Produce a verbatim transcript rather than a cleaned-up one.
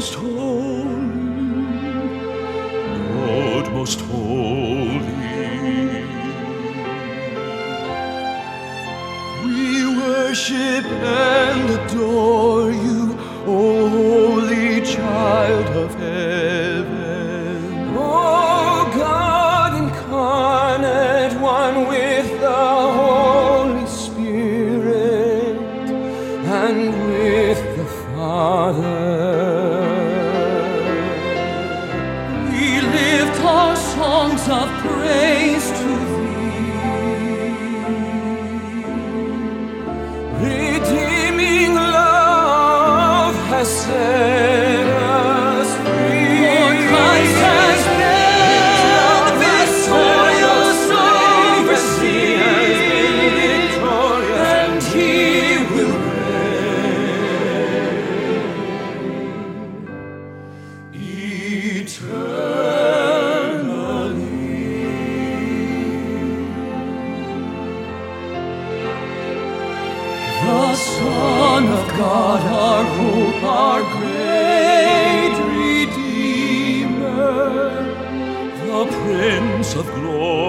most holy, Lord most holy, we worship and adore you, O holy child of heaven. O God incarnate, one with the Holy Spirit and with the Father, we lift our songs of praise to Thee. Redeeming love has set us free. For Christ has been victorious over sin, and He will reign eternally. The Son of God, our hope, our great Redeemer, The Prince of Glory,